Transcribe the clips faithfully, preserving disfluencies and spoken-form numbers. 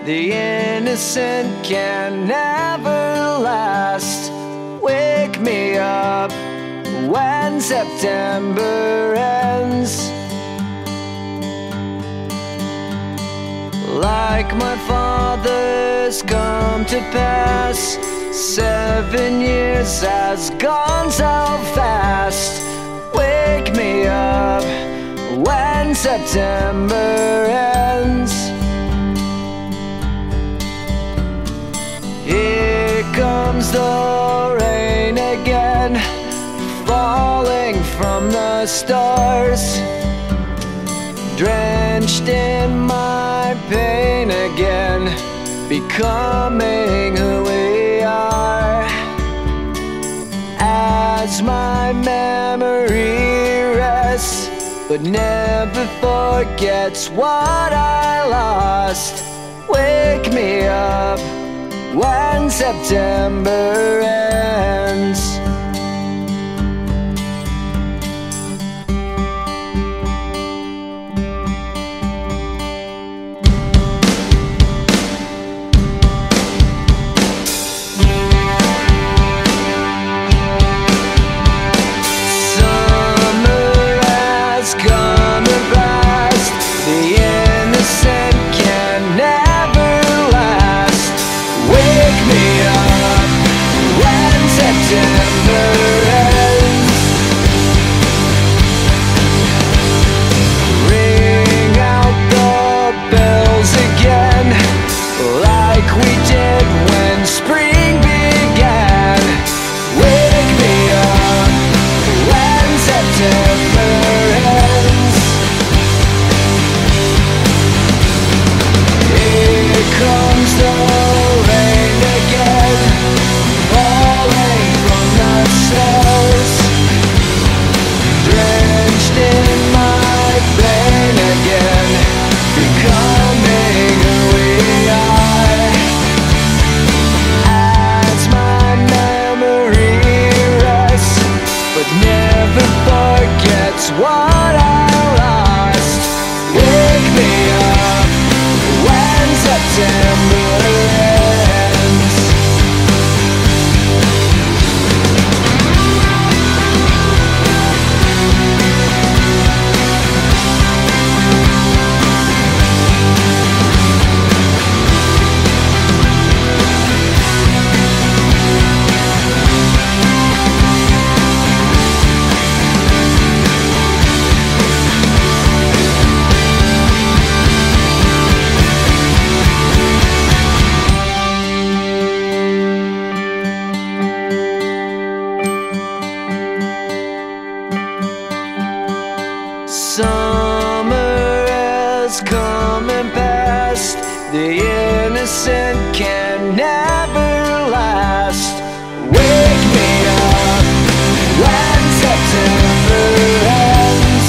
The innocent can never last. Wake me up when September ends. Like my father's come to pass, seven years has gone so fast. Wake me up when September ends. Here comes the rain again, falling from the stars, drenched in my pain again, becoming who we are. As my memory rests, but never forgets what I lost. Wake me up when September ends. What I lost. Wake me up when September ends. Summer has come and passed. The innocent can never last. Wake me up when September ends.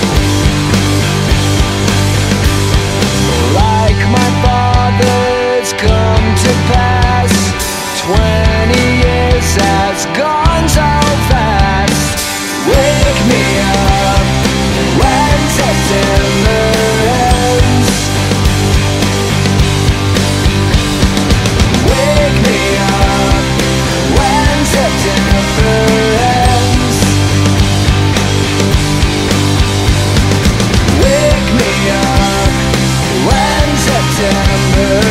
Like my father's come to pass, twenty years has gone so fast. Wake me up when September ends. Wake me up when September ends. Wake me up when September ends.